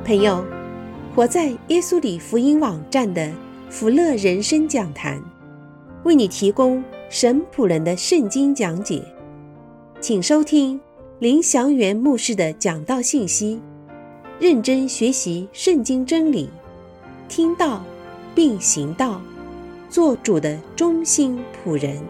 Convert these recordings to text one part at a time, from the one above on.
朋友，活在耶稣里福音网站的福乐人生讲坛，为你提供神仆人的圣经讲解，请收听林祥元牧师的讲道信息，认真学习圣经真理，听道并行道，做主的忠心仆人。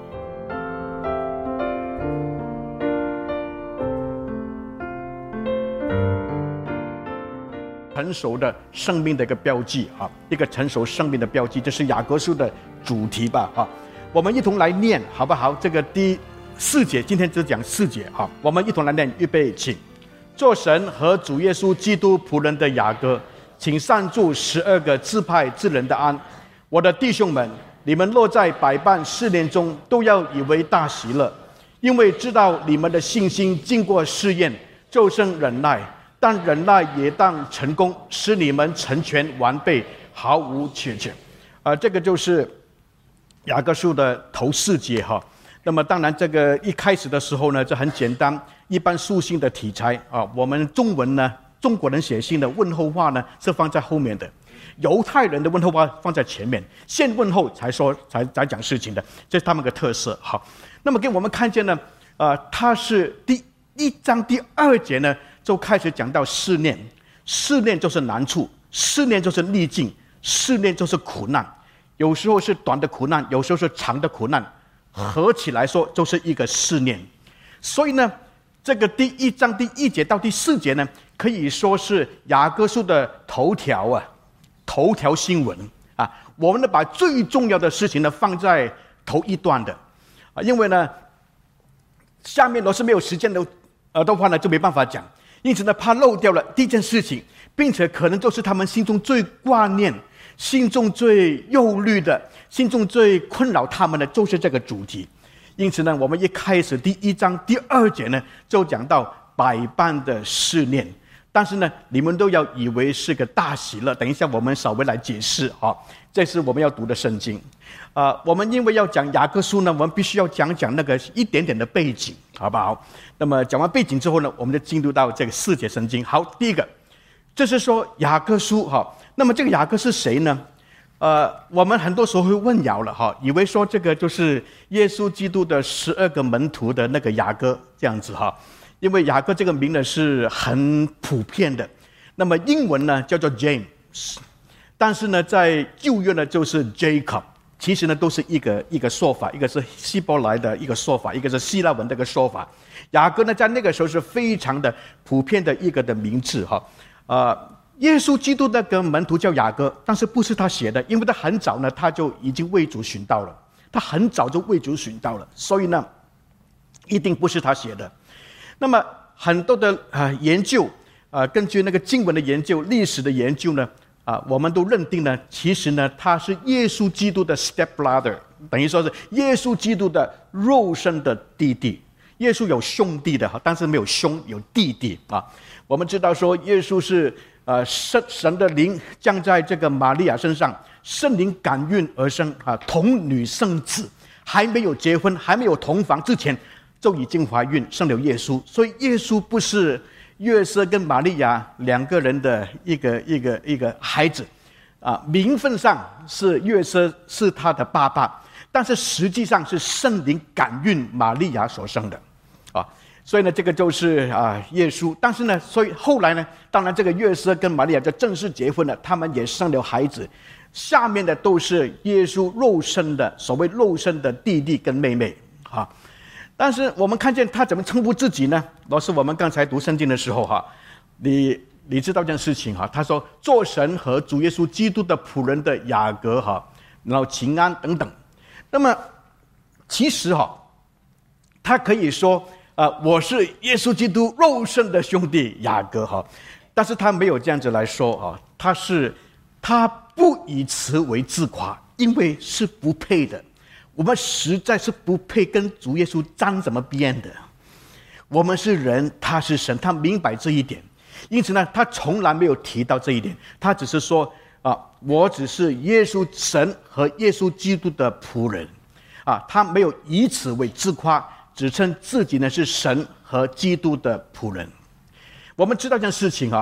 成熟的生命的一个标记啊，一个成熟生命的标记，这是雅各书的主题吧啊。我们一同来念好不好？这个第4节，今天只讲4节啊。我们一同来念，预备，请。做神和主耶稣基督仆人的雅各，请善祝12个支派之人的安。我的弟兄们，你们落在百般试炼中，都要以为大喜乐，因为知道你们的信心经过试验，就生忍耐。但忍耐也当成功，使你们成全完备，毫无缺欠。这个就是雅各书的头4节哈。那么当然，这个一开始的时候呢，这很简单，一般书信的题材啊。我们中文呢，中国人写信的问候话呢是放在后面的，犹太人的问候话放在前面，先问候才讲事情的，这是他们的特色。好，那么给我们看见呢，它是第1章第2节呢。就开始讲到试炼，试炼就是难处，试炼就是逆境，试炼就是苦难，有时候是短的苦难，有时候是长的苦难，合起来说就是一个试炼。所以呢，这个第1章第1节到第4节呢，可以说是雅各书的头条新闻啊。我们呢把最重要的事情呢放在头一段的啊，因为呢下面若是没有时间的话呢，就没办法讲。因此呢，怕漏掉了第一件事情，并且可能就是他们心中最挂念、心中最忧虑的、心中最困扰他们的，就是这个主题。因此呢，我们一开始第1章第2节呢，就讲到百般的试炼，但是呢，你们都要以为是个大喜乐。等一下，我们稍微来解释啊，这是我们要读的圣经。我们因为要讲雅各书呢，我们必须要讲那个一点点的背景，好不好？那么讲完背景之后呢，我们就进入到这个4节圣经。好，第一个，这是说雅各书哈。那么这个雅各是谁呢？我们很多时候会混淆了哈，以为说这个就是耶稣基督的12个门徒的那个雅各这样子哈。因为雅各这个名呢是很普遍的，那么英文呢叫做 James， 但是呢在旧约呢就是 Jacob。其实呢，都是一个说法，一个是希伯来的一个说法，一个是希腊文的一个说法。雅各呢，在那个时候是非常的普遍的一个的名字哈。耶稣基督那个门徒叫雅各，但是不是他写的，因为他很早呢，他就已经为主寻道了，他很早就为主寻道了，所以呢，一定不是他写的。那么很多的研究根据那个经文的研究、历史的研究呢。我们都认定呢，其实呢，他是耶稣基督的 stepbrother， 等于说是耶稣基督的肉身的弟弟。耶稣有兄弟的，但是没有兄，有弟弟啊。我们知道说，耶稣是神的灵降在这个玛利亚身上，圣灵感孕而生啊，童女生子，还没有结婚，还没有同房之前，就已经怀孕生了耶稣。所以耶稣不是约瑟跟玛利亚2个人的一个孩子，名分上是约瑟是他的爸爸，但是实际上是圣灵感孕玛利亚所生的，所以呢，这个就是耶稣。但是呢，所以后来呢，当然这个约瑟跟玛利亚就正式结婚了，他们也生了孩子。下面的都是耶稣肉身的所谓肉身的弟弟跟妹妹啊。但是我们看见他怎么称呼自己呢？老师，我们刚才读圣经的时候哈，你知道这件事情哈？他说做神和主耶稣基督的仆人的雅各哈，然后平安等等。那么其实哈，他可以说我是耶稣基督肉身的兄弟雅各哈，但是他没有这样子来说啊，他不以此为自夸，因为是不配的。我们实在是不配跟主耶稣沾什么边的。我们是人，他是神，他明白这一点，因此呢，他从来没有提到这一点，他只是说我只是耶稣神和耶稣基督的仆人他没有以此为自夸，只称自己呢是神和基督的仆人。我们知道这件事情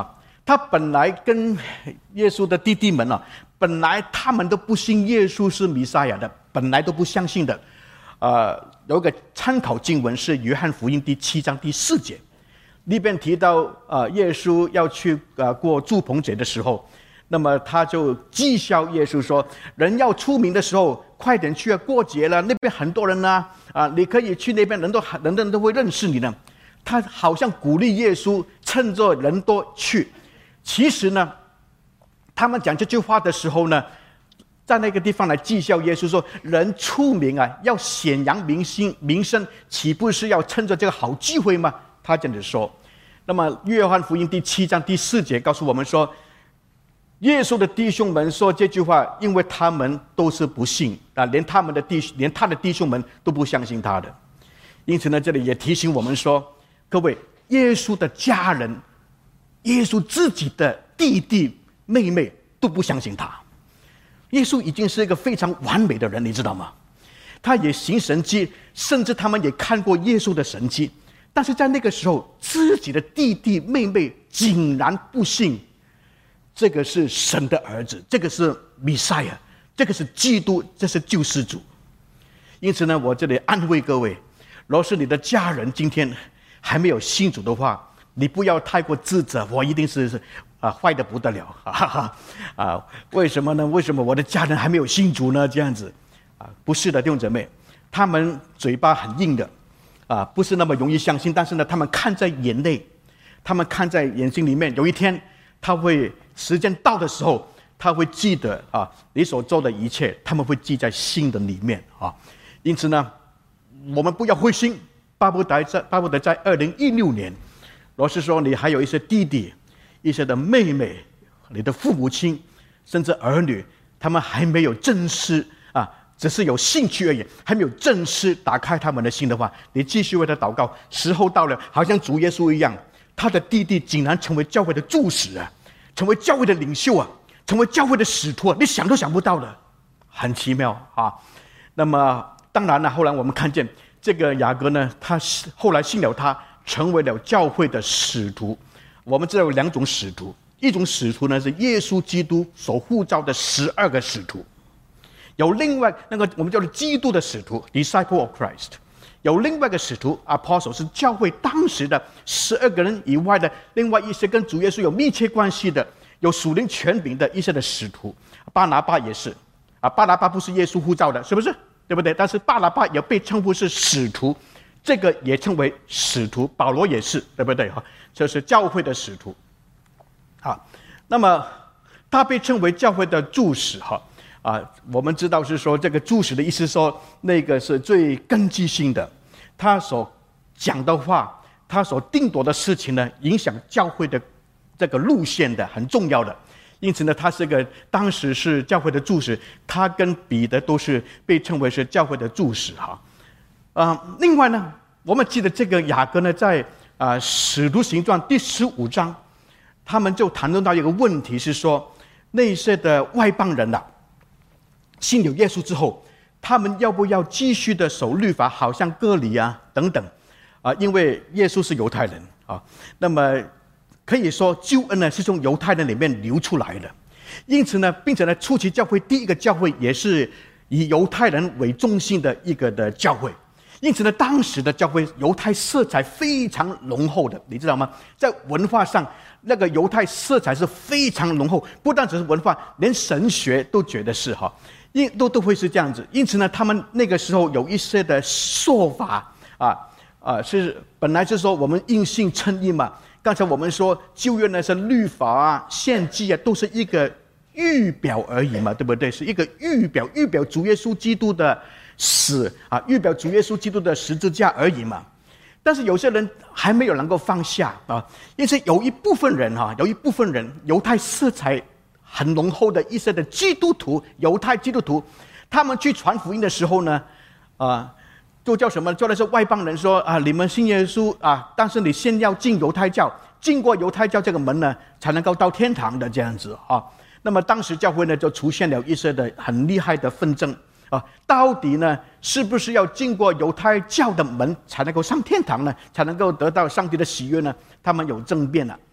他本来跟耶稣的弟弟们本来他们都不信耶稣是弥赛亚的，本来都不相信的。有一个参考经文是约翰福音第7章第4节，里边提到耶稣要去过住棚节的时候，那么他就讥笑耶稣说，人要出名的时候快点去过节了，那边很多人你可以去那边，人都会认识你呢。他好像鼓励耶稣趁着人多去。其实呢，他们讲这句话的时候呢，在那个地方来讥笑耶稣说，人出名要显扬名声，岂不是要趁着这个好机会吗？他这样子说。那么约翰福音第7章第4节告诉我们说，耶稣的弟兄们说这句话，因为他们都是不信连他的弟兄们都不相信他的。因此呢，这里也提醒我们说，各位，耶稣的家人，耶稣自己的弟弟妹妹都不相信他。耶稣已经是一个非常完美的人，你知道吗？他也行神迹，甚至他们也看过耶稣的神迹，但是在那个时候，自己的弟弟妹妹竟然不信这个是神的儿子，这个是弥赛亚，这个是基督，这是救世主。因此呢，我这里安慰各位，若是你的家人今天还没有信主的话，你不要太过自责，我一定是坏得不得了为什么呢？为什么我的家人还没有信主呢？这样子不是的，弟兄姊妹，他们嘴巴很硬的不是那么容易相信，但是呢，他们看在眼内，他们看在眼睛里面，有一天他会时间到的时候，他会记得你所做的一切，他们会记在心的里面因此呢，我们不要灰心，巴不得在2016年，若是说你还有一些弟弟、一些的妹妹、你的父母亲，甚至儿女，他们还没有正式只是有兴趣而已，还没有正式打开他们的心的话，你继续为他祷告。时候到了，好像主耶稣一样，他的弟弟竟然成为教会的柱石成为教会的领袖成为教会的使徒你想都想不到的，很奇妙那么当然了，后来我们看见这个雅各呢，他后来信了他，成为了教会的使徒。我们知道有2种使徒，一种使徒呢是耶稣基督所呼召的12个使徒，有另外那个我们叫做基督的使徒 disciple of Christ， 有另外一个使徒 apostle， 是教会当时的12个人以外的另外一些跟主耶稣有密切关系的，有属灵权柄的一些的使徒。巴拿巴也是巴拿巴不是耶稣呼召的，是不是？对不对？但是巴拿巴也被称呼是使徒，这个也称为使徒。保罗也是，对不对？这是教会的使徒那么他被称为教会的柱石我们知道是说这个柱石的意思，说那个是最根基性的，他所讲的话，他所定夺的事情呢，影响教会的这个路线的，很重要的。因此呢，他是个当时是教会的柱石，他跟彼得都是被称为是教会的柱石另外呢，我们记得这个雅各呢，在使徒行传第15章，他们就谈论到一个问题，是说那些的外邦人信了耶稣之后，他们要不要继续的守律法，好像割礼等等因为耶稣是犹太人那么可以说救恩呢是从犹太人里面流出来的。因此呢，并且呢，初期教会第一个教会也是以犹太人为中心的一个的教会。因此呢，当时的教会犹太色彩非常浓厚的，你知道吗？在文化上，那个犹太色彩是非常浓厚，不但只是文化，连神学都觉得是都会是这样子。因此呢，他们那个时候有一些的说法是本来就是说我们因信称义嘛。刚才我们说旧约呢是律法献祭都是一个预表而已嘛，对不对？是一个预表主耶稣基督的死预表主耶稣基督的十字架而已嘛。但是有些人还没有能够放下因此有一部分人犹太色彩很浓厚的一些的基督徒，犹太基督徒，他们去传福音的时候呢就叫什么？叫的是外邦人说你们信耶稣但是你先要进犹太教，经过犹太教这个门呢，才能够到天堂的这样子那么当时教会呢就出现了一些的很厉害的纷争到底呢是不是要经过犹太教的门才能够上天堂呢？才能够得到上帝的喜悦呢？他们有争辩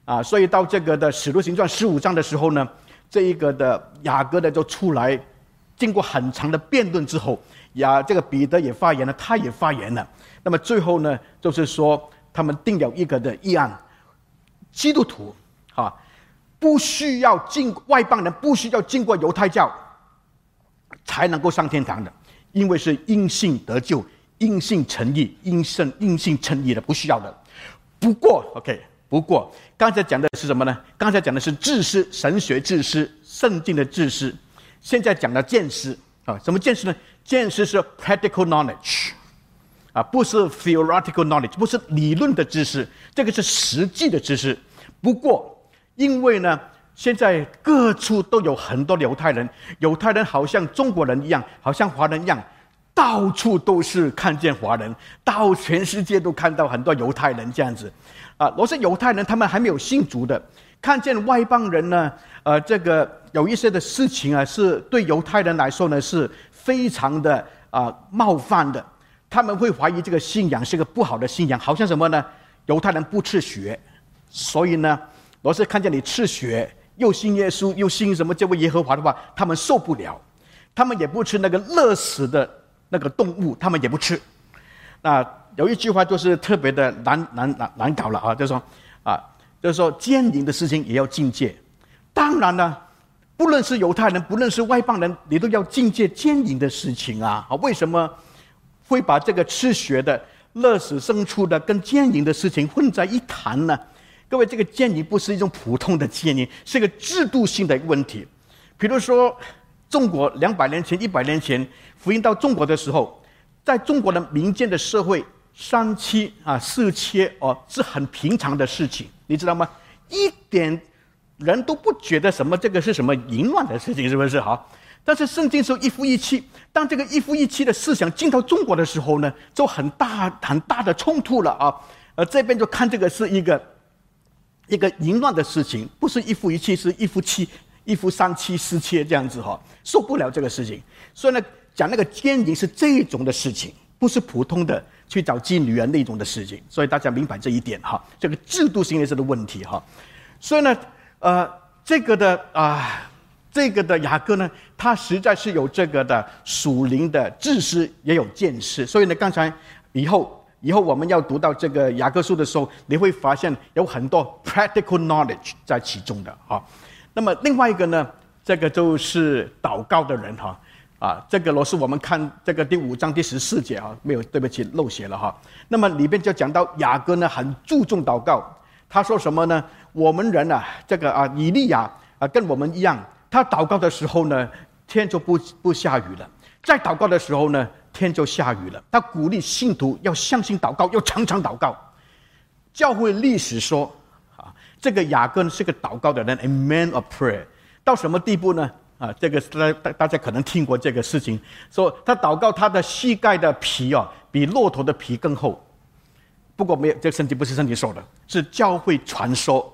所以到这个的使徒行传15章的时候呢，这一个的雅各呢就出来，经过很长的辩论之后，这个彼得也发言了，他也发言了。那么最后呢，就是说他们定了一个的议案，基督徒不需要外邦人不需要经过犹太教才能够上天堂的，因为是因信得救，因信称义，因信称义的，不需要的。不过刚才讲的是什么呢？刚才讲的是知识，神学知识，圣经的知识。现在讲的见识什么见识呢？见识是 practical knowledge不是 theoretical knowledge， 不是理论的知识，这个是实际的知识。不过因为呢，现在各处都有很多犹太人，犹太人好像中国人一样，好像华人一样，到处都是看见华人，到全世界都看到很多犹太人这样子若是犹太人他们还没有信主的，看见外邦人呢这个有一些的事情是对犹太人来说呢是非常的冒犯的，他们会怀疑这个信仰是个不好的信仰，好像什么呢？犹太人不吃血，所以呢若是看见你吃血，又信耶稣又信什么这位耶和华的话，他们受不了，他们也不吃那个勒死的那个动物，他们也不吃。那有一句话就是特别的难搞了就是说奸淫的事情也要禁戒。当然了，不论是犹太人，不论是外邦人，你都要禁戒奸淫的事情为什么会把这个吃血的、勒死牲畜的跟奸淫的事情混在一谈呢？各位，这个奸淫不是一种普通的奸淫，是一个制度性的问题。比如说中国200年前、100年前福音到中国的时候，在中国的民间的社会，三妻四妾是很平常的事情，你知道吗？一点人都不觉得这个是什么淫乱的事情，是不是但是圣经说一夫一妻，当这个一夫一妻的思想进到中国的时候呢，就很大的冲突了这边就看这个是一个淫乱的事情，不是一夫一妻，是一夫妻、一夫三妻四妾这样子受不了这个事情。所以呢，讲那个奸淫是这种的事情，不是普通的去找妓女那种的事情。所以大家明白这一点这个制度性的问题所以呢这个的雅各呢，他实在是有这个的属灵的知识，也有见识。所以呢，刚才以后我们要读到这个雅各书的时候，你会发现有很多 practical knowledge 在其中的那么另外一个呢，这个就是祷告的人这个若是我们看这个第5章第14节没有，对不起漏写了那么里边就讲到雅各呢很注重祷告，他说什么呢？我们人这个以利亚跟我们一样，他祷告的时候呢，天就不下雨了；在祷告的时候呢，天就下雨了。他鼓励信徒要相信祷告，要常常祷告。教会历史说这个雅各是个祷告的人 ，a man of prayer。到什么地步呢？这个大家可能听过这个事情，说他祷告他的膝盖的皮比骆驼的皮更厚。不过没有，这个圣经不是圣经说的，是教会传说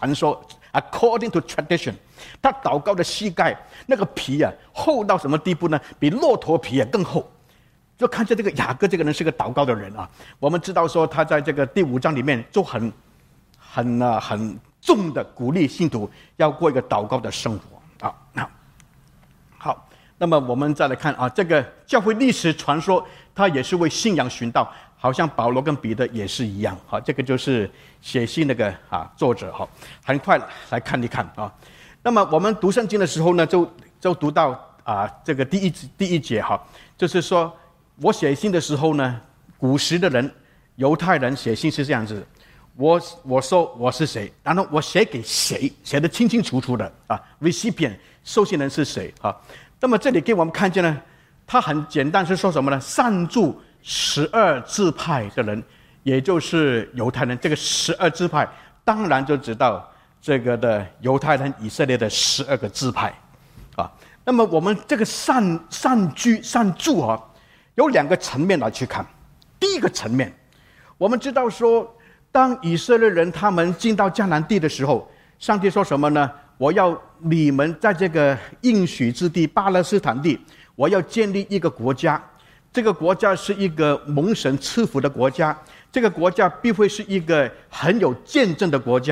according to tradition， 他祷告的膝盖那个皮厚到什么地步呢？比骆驼皮更厚。就看见这个雅各这个人是个祷告的人我们知道说他在这个第5章里面就很重的鼓励信徒要过一个祷告的生活好，那么我们再来看这个教会历史传说，他也是为信仰寻道，好像保罗跟彼得也是一样这个就是写信那个作者很快来看一看那么我们读圣经的时候呢，就读到这个第一节就是说我写信的时候呢，古时的人犹太人写信是这样子，我说我是谁，然后我写给谁，写得清清楚楚的recipient 受信人是谁那么这里给我们看见呢，他很简单是说什么呢？散住12支派的人，也就是犹太人。这个12支派当然就知道这个的犹太人以色列的12个支派那么我们这个散住有2个层面来去看。第一个层面，我们知道说，当以色列人他们进到迦南地的时候，上帝说什么呢？我要你们在这个应许之地巴勒斯坦地，我要建立一个国家，这个国家是一个蒙神赐福的国家，这个国家必会是一个很有见证的国家。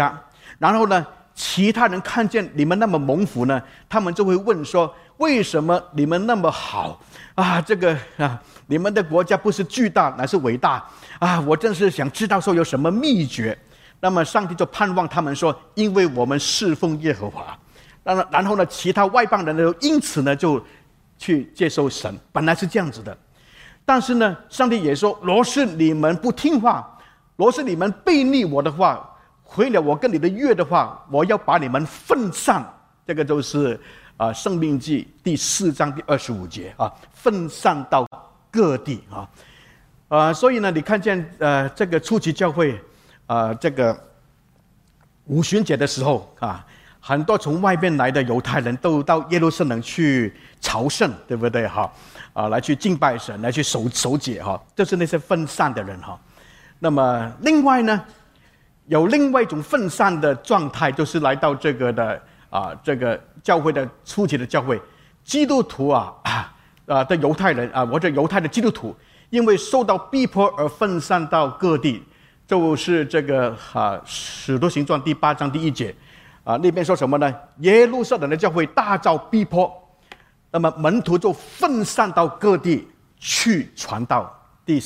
然后呢，其他人看见你们那么蒙福呢，他们就会问说：为什么你们那么好啊？你们的国家不是巨大，乃是伟大啊！我真是想知道说有什么秘诀。那么上帝就盼望他们说：因为我们侍奉耶和华。然后呢，其他外邦人呢，因此呢就去接受神，本来是这样子的。但是呢，上帝也说：若是你们不听话，若是你们背逆我的话，毁了我跟你的约的话，我要把你们分散。这个就是申命记第4章第25节啊，分散到各地啊。所以呢，你看见这个初期教会这个五旬节的时候啊，很多从外边来的犹太人都到耶路撒冷去朝圣，对不对哈？来去敬拜神，来去守节哈，就是那些分散的人哈。那么另外呢，有另外一种分散的状态，就是来到这个的这个教会的初期的教会，基督徒的犹太人或者犹太的基督徒，因为受到逼迫而分散到各地，就是这个使徒行传第8章第1节那边说什么呢？耶路撒冷的教会大遭逼迫，那么门徒就分散到各地去传道。第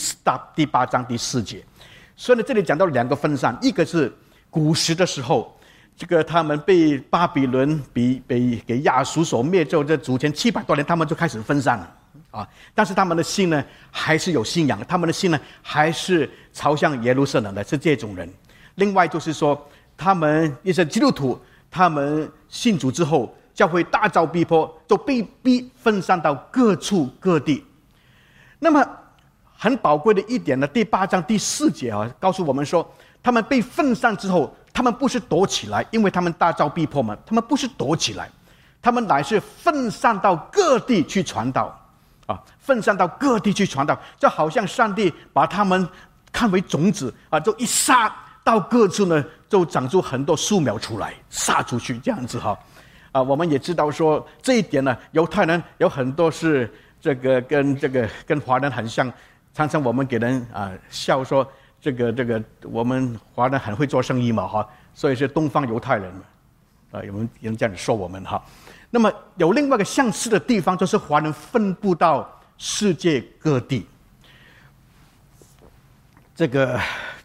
8章第4节。所以呢，这里讲到2个分散，一个是古时的时候，这个他们被巴比伦给亚述所灭之后，这主前700多年，他们就开始分散了但是他们的心呢，还是有信仰，他们的心呢，还是朝向耶路撒冷的，是这种人。另外就是说，他们一些基督徒，他们信主之后，教会大遭逼迫，就被逼分散到各处各地。那么很宝贵的一点呢，第8章第4节告诉我们说，他们被分散之后，他们不是躲起来，因为他们大遭逼迫嘛，他们不是躲起来，他们乃是分散到各地去传道分散到各地去传道，就好像上帝把他们看为种子就一撒到各处呢，就长出很多树苗出来，撒出去这样子我们也知道说这一点呢，犹太人有很多是跟华人很像。常常我们给人笑说，这个我们华人很会做生意嘛所以是东方犹太人嘛有人这样说我们那么有另外一个相似的地方，就是华人分布到世界各地。这个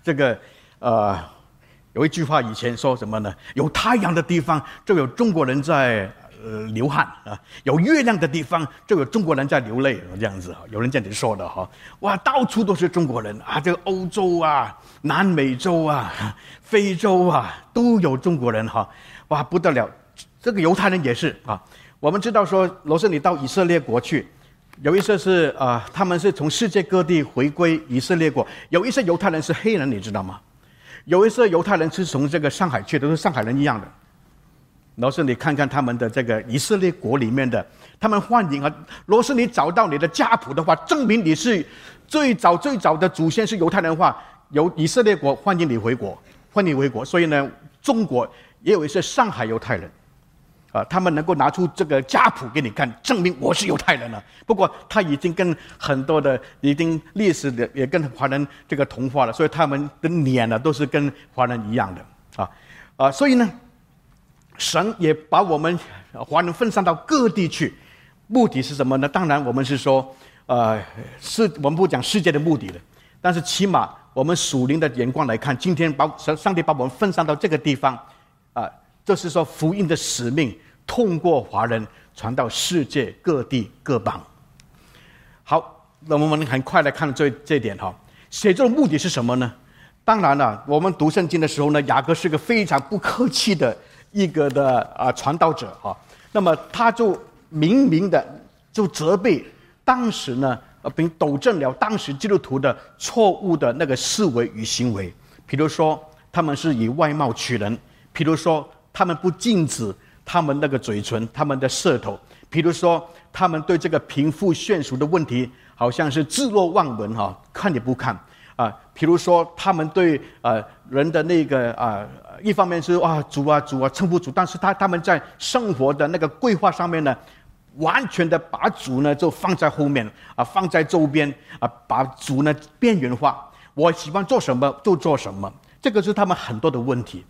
有一句话以前说什么呢？有太阳的地方就有中国人在流汗有月亮的地方就有中国人在流泪，这样子有人这样子说的哇，到处都是中国人这个欧洲南美洲非洲都有中国人哇，不得了。这个犹太人也是我们知道说，若是你到以色列国去，有一些是他们是从世界各地回归以色列国，有一些犹太人是黑人，你知道吗？有一些犹太人是从这个上海去的，都是上海人一样的。若是你看看他们的这个以色列国里面的，他们欢迎若是你找到你的家谱的话，证明你是最早的祖先是犹太人的话，由以色列国欢迎你回国，欢迎你回国。所以呢，中国也有一些上海犹太人他们能够拿出这个家谱给你看，证明我是犹太人了。不过他已经跟很多的已经历史的也跟华人这个同化了，所以他们的脸呢都是跟华人一样的所以呢，神也把我们华人分散到各地去，目的是什么呢？当然我们是说我们不讲世界的目的了，但是起码我们属灵的眼光来看，今天上帝把我们分散到这个地方就是说福音的使命通过华人传到世界各地各邦。好，那我们很快来看这一点写作的目的是什么呢？当然了，我们读圣经的时候呢，雅各是个非常不客气的一个的传道者那么他就明明的就责备当时呢并糾正了当时基督徒的错误的那个思维与行为。比如说他们是以外貌取人，比如说他们不禁止他们那个嘴唇，他们的舌头，比如说他们对这个贫富悬殊的问题好像是置若罔闻看也不看比如说他们对人的那个一方面是主啊称呼主，但是他们在生活的那个规划上面呢，完全的把主呢就放在后面放在周边把主呢边缘化，我喜欢做什么就做什么，这个是他们很多的问题。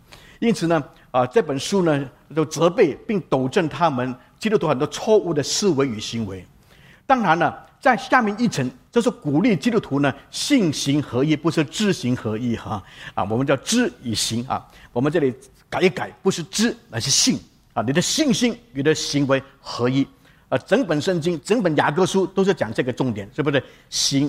因此呢，这本书呢就责备并纠正他们基督徒很多错误的思维与行为。当然了，在下面一层就是鼓励基督徒呢信行合一，不是知行合一我们叫知与行我们这里改一改，不是知而是信你的信心与你的行为合一整本圣经整本雅各书都是讲这个重点，是不是？信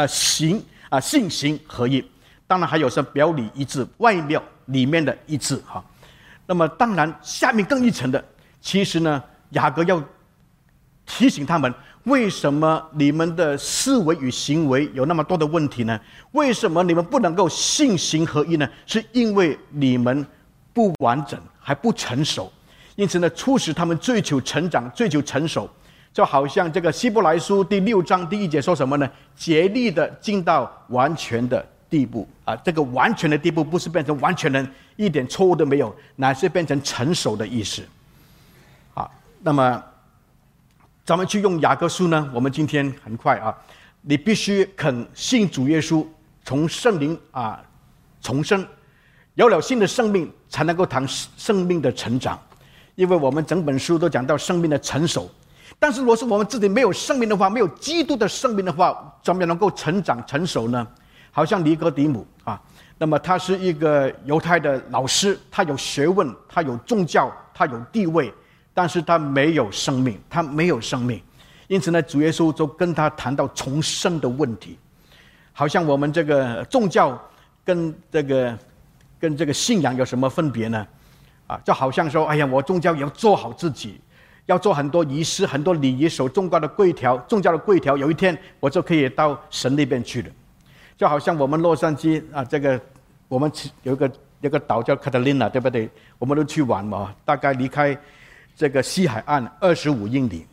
行合一。当然还有是表里一致，外表里面的一致那么当然下面更一层的，其实呢雅各要提醒他们，为什么你们的思维与行为有那么多的问题呢？为什么你们不能够信行合一呢？是因为你们不完整，还不成熟。因此呢，促使他们追求成长，追求成熟。就好像这个希伯来书第6章第1节说什么呢？竭力的进到完全的地步这个完全的地步不是变成完全人，一点错误都没有，乃是变成成熟的意思那么咱们去用雅各书呢，我们今天很快你必须肯信主耶稣，从圣灵重生，有了新的生命，才能够谈生命的成长。因为我们整本书都讲到生命的成熟，但是如果是我们自己没有生命的话，没有基督的生命的话，怎么能够成长成熟呢？好像尼哥底母那么他是一个犹太的老师，他有学问，他有宗教，他有地位，但是他没有生命，他没有生命。因此呢，主耶稣就跟他谈到重生的问题。好像我们这个宗教跟这个信仰有什么分别呢？就好像说，哎呀，我宗教也要做好自己，要做很多仪式、很多礼仪，守宗教的规条，有一天我就可以到神那边去了。就好像我们洛杉矶这个我们有一个岛叫 Catalina， 对不对？我们都去玩嘛，大概离开这个西海岸25英里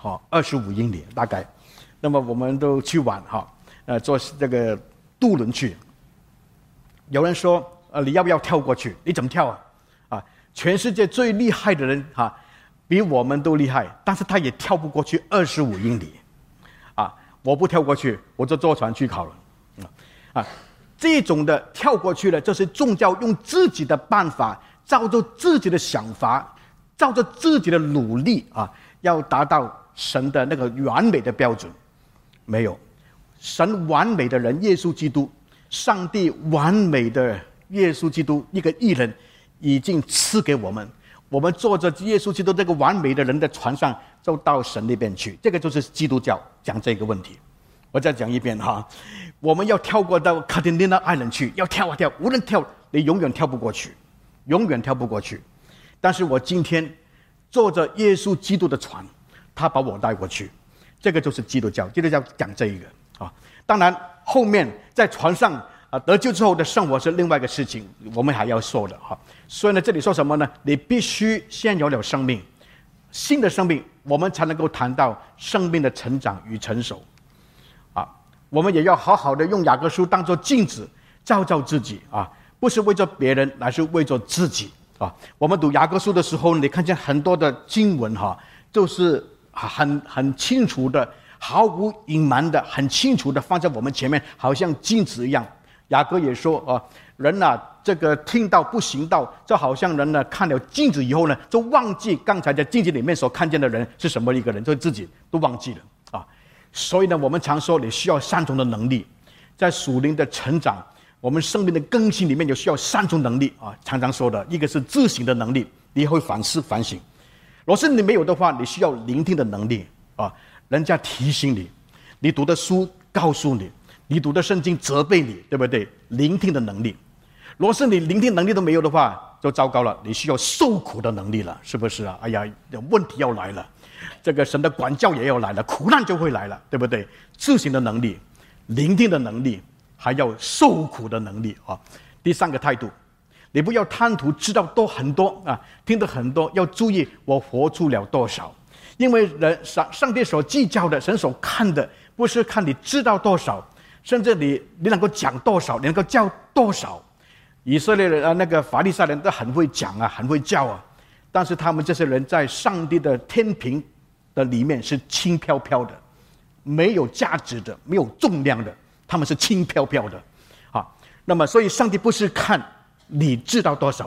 ，25英里大概。那么我们都去玩坐这个渡轮去。有人说你要不要跳过去？你怎么跳全世界最厉害的人比我们都厉害，但是他也跳不过去25英里我不跳过去，我就坐船去考了这种的跳过去了，就是宗教用自己的办法，照着自己的想法，照着自己的努力要达到神的那个完美的标准。没有，神完美的人耶稣基督，上帝完美的耶稣基督，一个义人已经赐给我们，我们坐着耶稣基督这个完美的人的船上，就到神那边去。这个就是基督教讲这个问题。我再讲一遍我们要跳过到 Catalina Island 去，要跳无论跳你永远跳不过去，永远跳不过去。但是我今天坐着耶稣基督的船，他把我带过去，这个就是基督教。基督教讲这一个当然后面在船上得救之后的生活是另外一个事情，我们还要说的所以呢，这里说什么呢？你必须先有了生命，新的生命，我们才能够谈到生命的成长与成熟我们也要好好的用雅各书当作镜子，照照自己不是为着别人，乃是为着自己我们读雅各书的时候，你看见很多的经文就是很清楚的，毫无隐瞒的，很清楚的放在我们前面，好像镜子一样。雅各也说人这个听到不行道，就好像人看了镜子以后呢，就忘记刚才在镜子里面所看见的人是什么一个人，就自己都忘记了所以呢，我们常说你需要3种的能力，在属灵的成长，我们生命的更新里面有需要3种能力常常说的，一个是自省的能力，你会反思反省。若是你没有的话，你需要聆听的能力人家提醒你，你读的书告诉你，你读的圣经责备你，对不对？聆听的能力。若是你聆听能力都没有的话，就糟糕了，你需要受苦的能力了，是不是哎呀，问题要来了，这个神的管教也要来了，苦难就会来了，对不对？自省的能力，聆听的能力，还要受苦的能力第3个态度，你不要贪图知道很多听得很多，要注意我活出了多少。因为上帝所计较的，神所看的，不是看你知道多少，甚至你能够讲多少，你能够教多少。以色列人那个法利赛人都很会讲很会教但是他们这些人在上帝的天平的里面是轻飘飘的，没有价值的，没有重量的，他们是轻飘飘的那么所以上帝不是看你知道多少，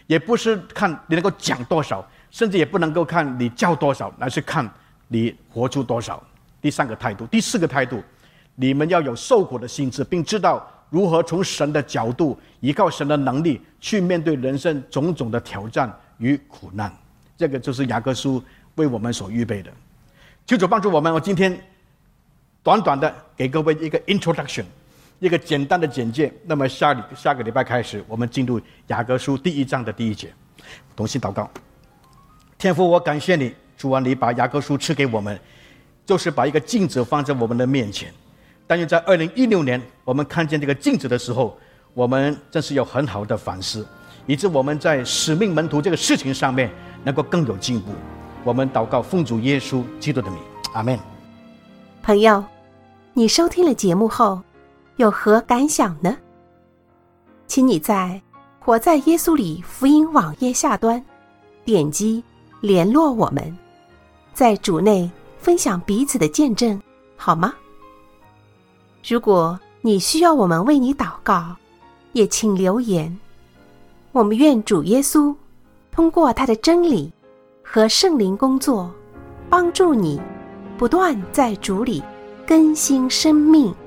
也不是看你能够讲多少，甚至也不能够看你教多少，而是看你活出多少。第三个态度。第四个态度，你们要有受苦的心志，并知道如何从神的角度，依靠神的能力去面对人生种种的挑战与苦难。这个就是雅各书为我们所预备的。求主帮助我们。我今天短短的给各位一个 introduction， 一个简单的简介。那么下个礼拜开始，我们进入雅各书第1章的第1节。同心祷告。天父，我感谢你，主啊，你把雅各书赐给我们，就是把一个镜子放在我们的面前。但愿在2016年我们看见这个镜子的时候，我们真是有很好的反思，以致我们在使命门徒这个事情上面能够更有进步。我们祷告奉主耶稣基督的名，阿们。 朋友，你收听了节目后有何感想呢？请你在活在耶稣里福音网页下端点击联络我们，在主内分享彼此的见证，好吗？如果你需要我们为你祷告，也请留言。我们愿主耶稣通过他的真理和圣灵工作，帮助你不断在主里更新生命。